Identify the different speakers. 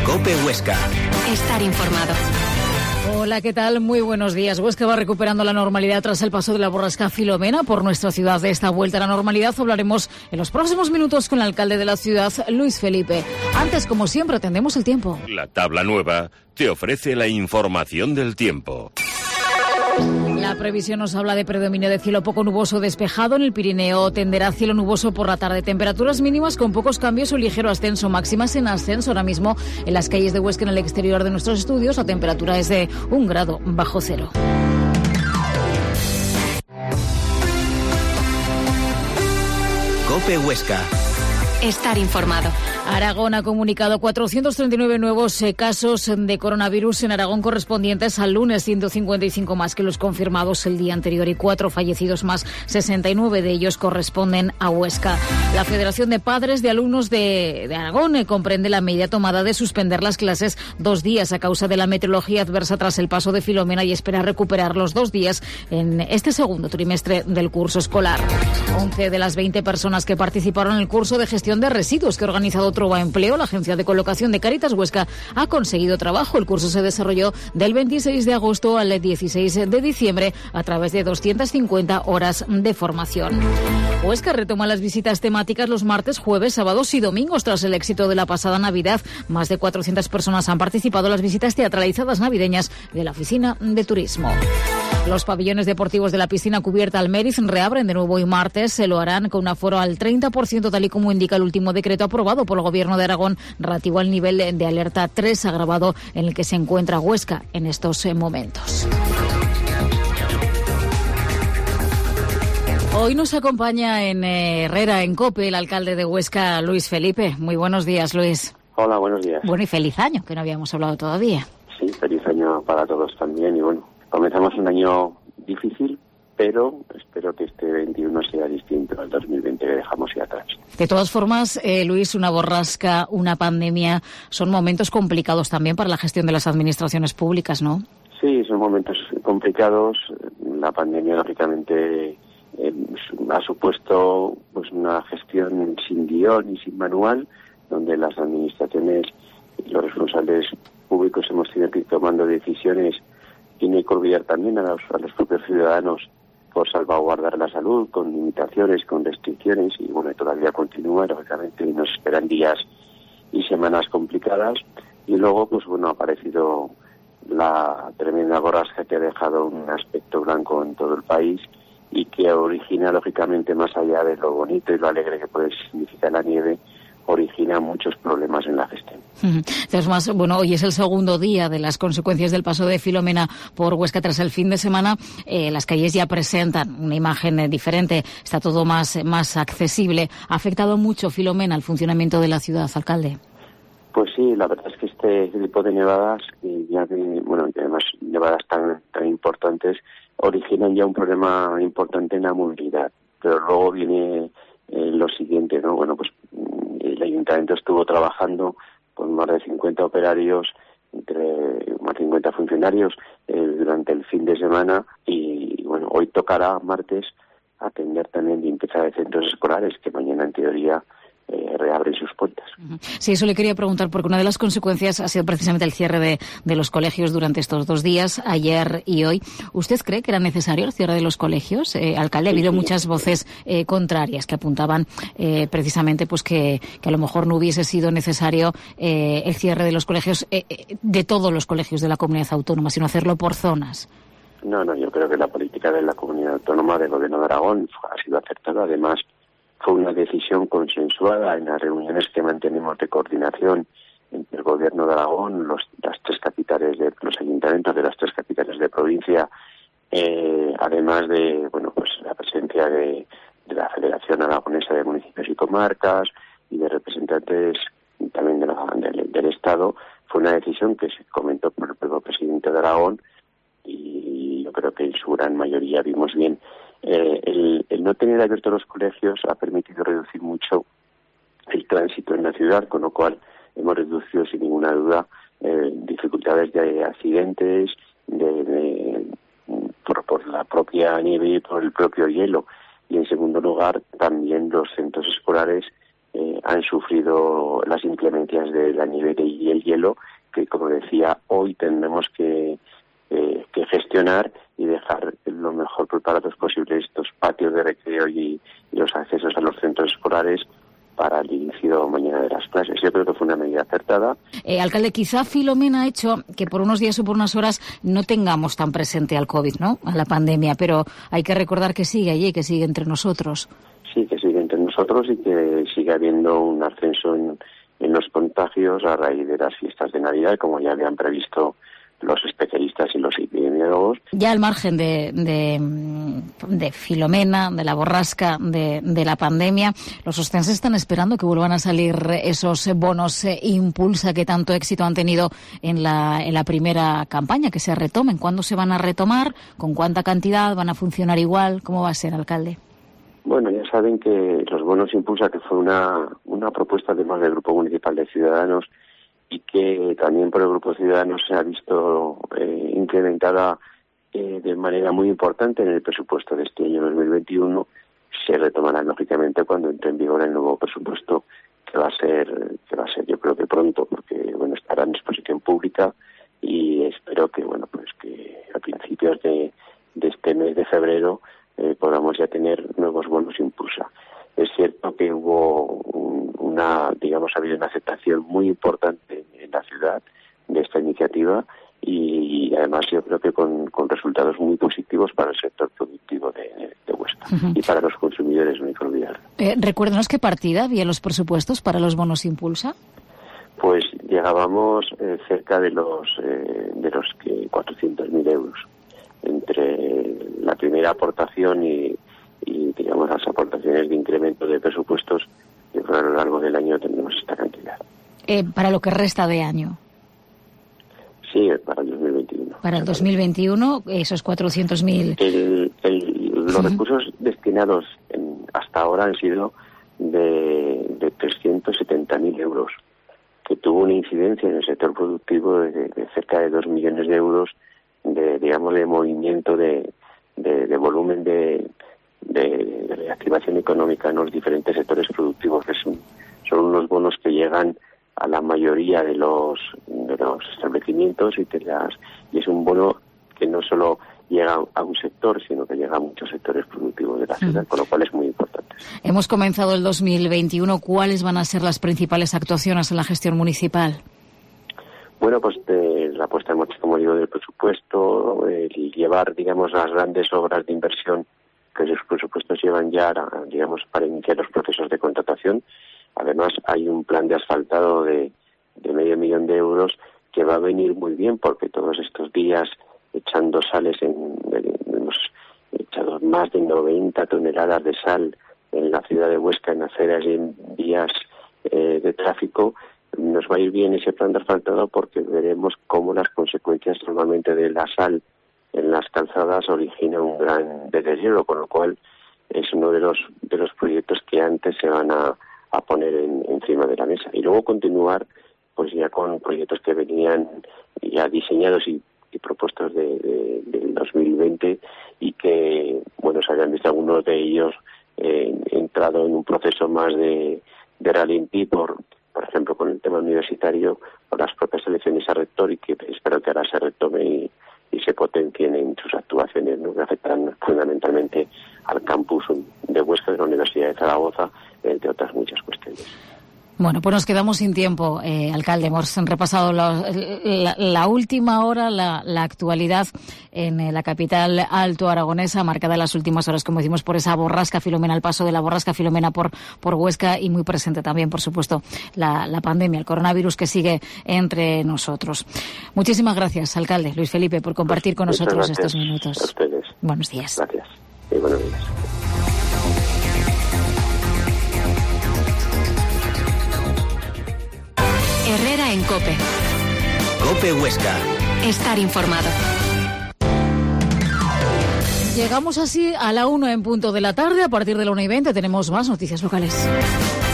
Speaker 1: COPE Huesca.
Speaker 2: Estar informado.
Speaker 3: Hola, ¿qué tal? Muy buenos días. Huesca va recuperando la normalidad tras el paso de la borrasca Filomena por nuestra ciudad. De esta vuelta a la normalidad hablaremos en los próximos minutos con el alcalde de la ciudad, Luis Felipe. Antes, como siempre, atendemos el tiempo.
Speaker 4: La tabla nueva te ofrece la información del tiempo.
Speaker 3: La previsión nos habla de predominio de cielo poco nuboso despejado. En el Pirineo tenderá cielo nuboso por la tarde. Temperaturas mínimas con pocos cambios o ligero ascenso. Máximas en ascenso. Ahora mismo en las calles de Huesca, en el exterior de nuestros estudios, la temperatura es de 1 grado bajo cero.
Speaker 1: COPE Huesca.
Speaker 2: Estar informado.
Speaker 3: Aragón ha comunicado 439 nuevos casos de coronavirus en Aragón correspondientes al lunes, 155 más que los confirmados el día anterior y 4 fallecidos más, 69 de ellos corresponden a Huesca. La Federación de Padres de Alumnos de Aragón comprende la medida tomada de suspender las clases 2 días a causa de la meteorología adversa tras el paso de Filomena y espera recuperar los 2 días en este segundo trimestre del curso escolar. 11 de las 20 personas que participaron en el curso de gestión de residuos que ha organizado Trova Empleo, la agencia de colocación de Cáritas Huesca, ha conseguido trabajo. El curso se desarrolló del 26 de agosto al 16 de diciembre a través de 250 horas de formación. Huesca retoma las visitas temáticas los martes, jueves, sábados y domingos tras el éxito de la pasada Navidad. Más de 400 personas han participado en las visitas teatralizadas navideñas de la Oficina de Turismo. Los pabellones deportivos de la piscina cubierta Almeriz reabren de nuevo hoy martes. Se lo harán con un aforo al 30%, tal y como indica el último decreto aprobado por el Gobierno de Aragón relativo al nivel de alerta 3 agravado en el que se encuentra Huesca en estos momentos. Hoy nos acompaña en Herrera, en COPE, el alcalde de Huesca, Luis Felipe. Muy buenos días, Luis.
Speaker 5: Hola, buenos días.
Speaker 3: Bueno, y feliz año, que no habíamos hablado todavía.
Speaker 5: Sí, feliz año para todos también. Y bueno, comenzamos un año difícil, pero espero que este 21 sea distinto al 2020 que dejamos ya atrás.
Speaker 3: De todas formas, Luis, una borrasca, una pandemia, son momentos complicados también para la gestión de las administraciones públicas, ¿no?
Speaker 5: Sí, son momentos complicados. La pandemia, lógicamente, ha supuesto pues una gestión sin guión y sin manual, donde las administraciones y los responsables públicos hemos tenido que ir tomando decisiones y no hay que olvidar también a los propios ciudadanos por salvaguardar la salud, con limitaciones, con restricciones, y bueno, todavía continúa, lógicamente, y nos esperan días y semanas complicadas. Y luego, pues bueno, ha aparecido la tremenda borrasca que ha dejado un aspecto blanco en todo el país y que origina, lógicamente, más allá de lo bonito y lo alegre que puede significar la nieve, origina muchos problemas en la gestión.
Speaker 3: Además, bueno, hoy es el segundo día de las consecuencias del paso de Filomena por Huesca. Tras el fin de semana, las calles ya presentan una imagen diferente, está todo más accesible. ¿Ha afectado mucho Filomena al funcionamiento de la ciudad, alcalde?
Speaker 5: Pues sí, la verdad es que este tipo de nevadas, y además nevadas tan importantes, originan ya un problema importante en la movilidad. Pero luego viene lo siguiente, ¿no? Bueno, pues el ayuntamiento estuvo trabajando con más de 50 operarios, entre más de 50 funcionarios durante el fin de semana y bueno, hoy tocará martes atender también limpieza de centros escolares que mañana en teoría reabren sus puertas.
Speaker 3: Sí, eso le quería preguntar, porque una de las consecuencias ha sido precisamente el cierre de los colegios durante estos 2 días, ayer y hoy. ¿Usted cree que era necesario el cierre de los colegios? Alcalde, ha habido muchas voces contrarias que apuntaban precisamente pues que a lo mejor no hubiese sido necesario el cierre de los colegios, de todos los colegios de la comunidad autónoma, sino hacerlo por zonas.
Speaker 5: No, yo creo que la política de la comunidad autónoma del Gobierno de Aragón ha sido acertada. Además, fue una decisión consensuada en las reuniones que mantenemos de coordinación entre el Gobierno de Aragón, las 3 capitales de los ayuntamientos de las 3 capitales de provincia, además de pues la presencia de la Federación Aragonesa de Municipios y Comarcas y de representantes también del Estado. Fue una decisión que se comentó por el propio presidente de Aragón y yo creo que en su gran mayoría vimos bien. El no tener abiertos los colegios ha permitido reducir mucho el tránsito en la ciudad, con lo cual hemos reducido sin ninguna duda dificultades de accidentes por la propia nieve y por el propio hielo. Y en segundo lugar, también los centros escolares han sufrido las inclemencias de la nieve y el hielo, que, como decía, hoy tendremos que gestionar y dejar lo mejor preparados posible estos patios de recreo y los accesos a los centros escolares para el inicio mañana de las clases. Yo creo que fue una medida acertada.
Speaker 3: Alcalde, quizá Filomena ha hecho que por unos días o por unas horas no tengamos tan presente al COVID, ¿no?, a la pandemia, pero hay que recordar que sigue allí, que sigue entre nosotros.
Speaker 5: Sí, que sigue entre nosotros y que sigue habiendo un ascenso en los contagios a raíz de las fiestas de Navidad, como ya habían previsto los especialistas y los epidemiólogos. Ya
Speaker 3: al margen de Filomena, de la borrasca, de la pandemia, los ostenses están esperando que vuelvan a salir esos bonos Impulsa que tanto éxito han tenido en la primera campaña, que se retomen. ¿Cuándo se van a retomar? ¿Con cuánta cantidad? ¿Van a funcionar igual? ¿Cómo va a ser, alcalde?
Speaker 5: Bueno, ya saben que los bonos Impulsa, que fue una propuesta además del Grupo Municipal de Ciudadanos, y que también por el Grupo Ciudadanos se ha visto incrementada de manera muy importante en el presupuesto de este año 2021, se retomará lógicamente cuando entre en vigor el nuevo presupuesto, que va a ser yo creo que pronto, porque bueno, estará en exposición pública y espero que que a principios de este mes de febrero podamos ya tener nuevos bonos Impulsa. Es cierto que ha habido una aceptación muy importante en la ciudad de esta iniciativa y además yo creo que con resultados muy positivos para el sector productivo de Huesca y para los consumidores, no hay que olvidar.
Speaker 3: Recuérdenos qué partida había los presupuestos para los bonos Impulsa.
Speaker 5: Pues llegábamos cerca de los 400.000 euros entre la primera aportación y digamos las aportaciones de incremento de presupuestos. Yo creo que a lo largo del año tendremos esta cantidad.
Speaker 3: ¿Para lo que resta de año?
Speaker 5: Sí, para el 2021.
Speaker 3: Para el 2021, esos 400.000.
Speaker 5: Los recursos destinados hasta ahora han sido de 370.000 euros, que tuvo una incidencia en el sector productivo de cerca de 2 millones de euros de movimiento de volumen de reactivación económica en los diferentes sectores productivos, que son unos bonos que llegan a la mayoría de los establecimientos y es un bono que no solo llega a un sector, sino que llega a muchos sectores productivos de la ciudad, con lo cual es muy importante.
Speaker 3: Hemos comenzado el 2021. ¿Cuáles van a ser las principales actuaciones en la gestión municipal?
Speaker 5: Bueno, pues la puesta en marcha, como digo, del presupuesto, el llevar, las grandes obras de inversión que los presupuestos llevan ya, para iniciar los procesos de contratación. Además, hay un plan de asfaltado de 500.000 de euros que va a venir muy bien, porque todos estos días echando sales, hemos echado más de 90 toneladas de sal en la ciudad de Huesca, en aceras y en vías de tráfico. Nos va a ir bien ese plan de asfaltado porque veremos cómo las consecuencias normalmente de la sal en las calzadas origina un gran deterioro, con lo cual es uno de los proyectos que antes se van a poner encima de la mesa. Y luego continuar pues ya con proyectos que venían ya diseñados y propuestos del 2020 y que, se habían visto algunos de ellos entrado en un proceso más de ralentí por ejemplo, con el tema universitario, por las propias elecciones a rector y que espero que ahora se retome y se potencien en sus actuaciones, ¿no?, que afectarán fundamentalmente al campus de Huesca de la Universidad de Zaragoza, entre otras muchas cuestiones.
Speaker 3: Bueno, pues nos quedamos sin tiempo, alcalde. Hemos repasado la última hora, la actualidad en la capital alto aragonesa, marcada en las últimas horas, como decimos, por esa borrasca Filomena, el paso de la borrasca Filomena por Huesca y muy presente también, por supuesto, la pandemia, el coronavirus que sigue entre nosotros. Muchísimas gracias, alcalde Luis Felipe, por compartir con nosotros estos minutos.
Speaker 5: A ustedes.
Speaker 3: Buenos días.
Speaker 5: Gracias. Y buenos días.
Speaker 2: Herrera en COPE.
Speaker 1: COPE Huesca.
Speaker 2: Estar informado.
Speaker 3: Llegamos así a la 1 en punto de la tarde. A partir de la 1:20 tenemos más noticias locales.